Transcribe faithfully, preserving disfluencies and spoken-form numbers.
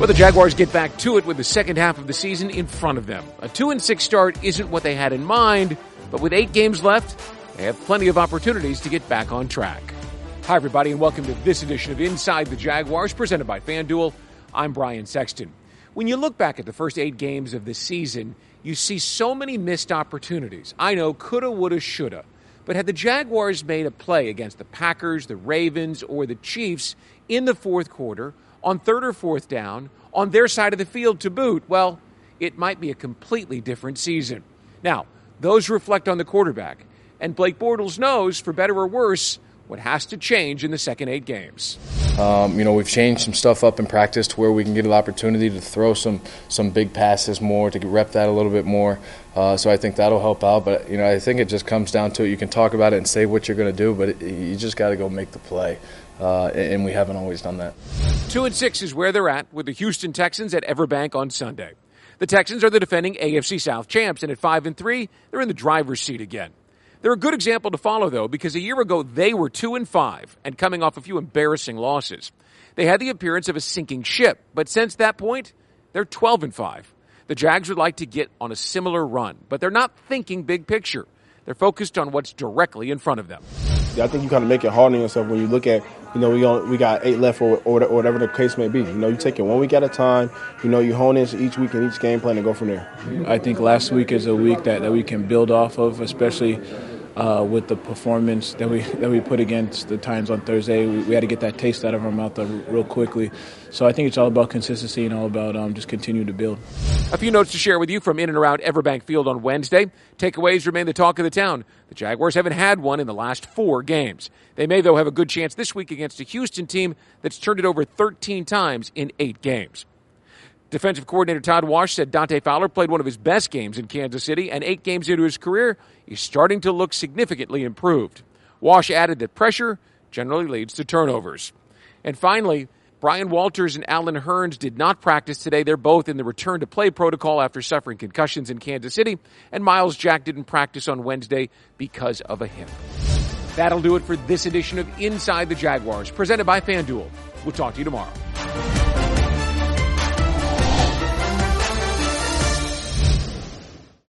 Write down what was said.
Well, the Jaguars get back to it with the second half of the season in front of them. A two and six start isn't what they had in mind, but with eight games left, they have plenty of opportunities to get back on track. Hi, everybody, and welcome to this edition of Inside the Jaguars, presented by FanDuel. I'm Brian Sexton. When you look back at the first eight games of the season, you see so many missed opportunities. I know, coulda, woulda, shoulda. But had the Jaguars made a play against the Packers, the Ravens, or the Chiefs in the fourth quarter, on third or fourth down, on their side of the field to boot, well, it might be a completely different season. Now, those reflect on the quarterback. And Blake Bortles knows, for better or worse, what has to change in the second eight games. Um, you know, we've changed some stuff up in practice to where we can get an opportunity to throw some some big passes more, to rep that a little bit more. Uh, so I think that'll help out. But, you know, I think it just comes down to it. You can talk about it and say what you're going to do, but it, you just got to go make the play. Uh, and we haven't always done that. Two and six is where they're at with the Houston Texans at Everbank on Sunday. The Texans are the defending A F C South champs, and at five and three, they're in the driver's seat again. They're a good example to follow, though, because a year ago they were two and five and coming off a few embarrassing losses. They had the appearance of a sinking ship, but since that point, they're twelve and five. The Jags would like to get on a similar run, but they're not thinking big picture. They're focused on what's directly in front of them. I think you kind of make it hard on yourself when you look at, you know, we on, we got eight left or, or whatever the case may be. You know, you take it one week at a time. You know, you hone into each week and each game plan and go from there. I think last week is a week that, that we can build off of, especially uh, with the performance that we that we put against the Titans on Thursday. We, we had to get that taste out of our mouth real quickly. So I think it's all about consistency and all about um, just continue to build. A few notes to share with you from in and around Everbank Field on Wednesday. Takeaways remain the talk of the town. The Jaguars haven't had one in the last four games. They may, though, have a good chance this week against a Houston team that's turned it over thirteen times in eight games. Defensive coordinator Todd Wash said Dante Fowler played one of his best games in Kansas City, and eight games into his career, he's starting to look significantly improved. Wash added that pressure generally leads to turnovers. And finally, Brian Walters and Alan Hearns did not practice today. They're both in the return-to-play protocol after suffering concussions in Kansas City, and Miles Jack didn't practice on Wednesday because of a hip. That'll do it for this edition of Inside the Jaguars, presented by FanDuel. We'll talk to you tomorrow.